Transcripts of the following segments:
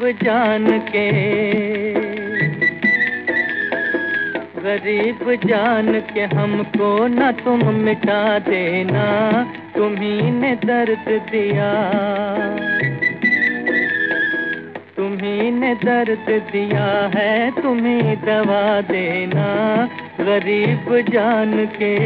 जान के, गरीब जान के हमको न तुम मिटा देना, तुम्ही ने दर्द दिया, तुम्ही ने दर्द दिया है, तुम्ही दवा देना, गरीब जान के।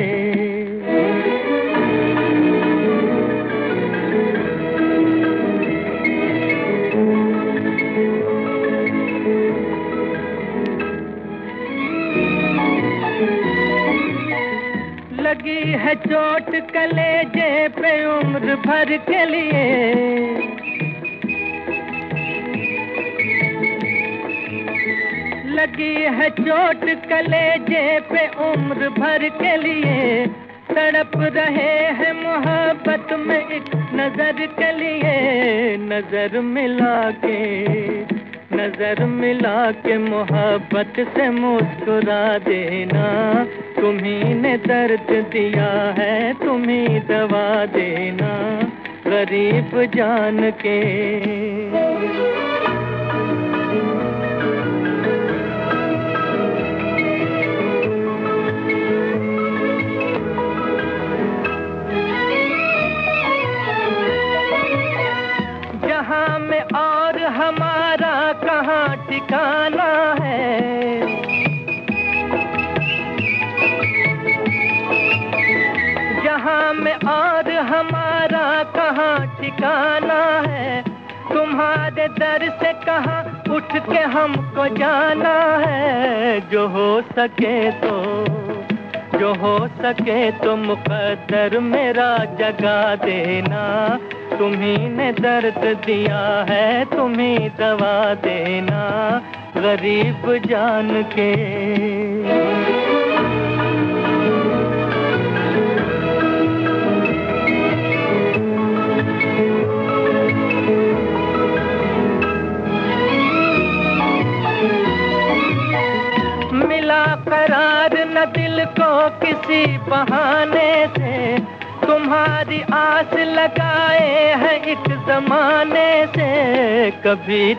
लगी है चोट कलेजे पे उम्र भर के लिए, लगी है चोट कलेजे पे उम्र भर के लिए, तड़प रहे हैं मोहब्बत में एक नजर के लिए, नजर मिला के मोहब्बत से मुस्कुरा देना, तुम्ही ने दर्द दिया है, तुम्ही दवा देना, गरीब जान के। जहां में और हमारा कहाँ ठिकाना है, जहां में और हमारा कहाँ ठिकाना है, तुम्हारे दर से कहाँ उठ के हमको जाना है, जो हो सके तो मुकद्दर मेरा जगा देना, तुम्ही ने दर्द दिया है, तुम्ही दवा देना, गरीब जान के। मिला करार न दिल को किसी बहाने से, तुम्हारी आस लगाए हैं एक जमाने से, कभी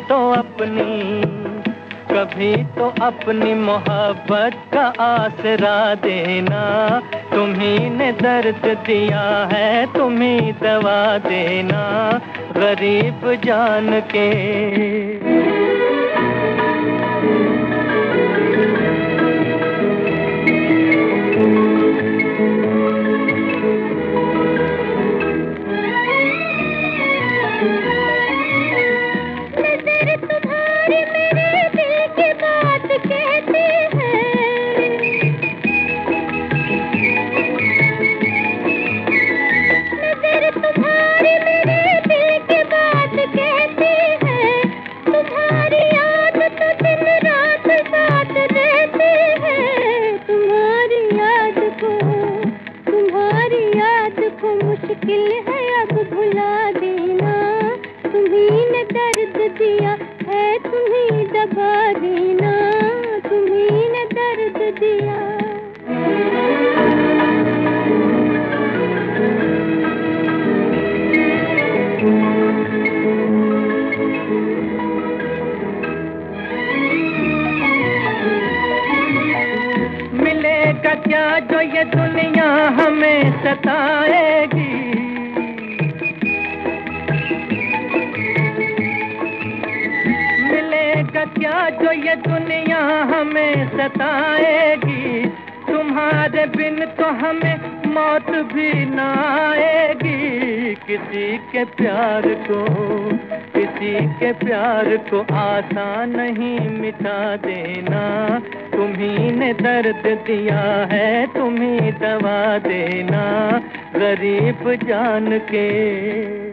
तो अपनी मोहब्बत का आसरा देना, तुम्ही ने दर्द दिया है, तुम्ही दवा देना, गरीब जान के। मुश्किल है अब भुला देना, तुम्ही ने दर्द दिया है, तुम्ही दबा देना, तुम्ही ने दर्द दिया। मिलेगा क्या जो ये दुनिया हमें सताएगी, मिलेगा क्या जो ये दुनिया हमें सताएगी, तुम्हारे बिन तो हमें मौत भी न आएगी, किसी के प्यार को आसान नहीं मिटा देना, तुम्ही ने दर्द दिया है, तुम्ही दवा देना, गरीब जान के।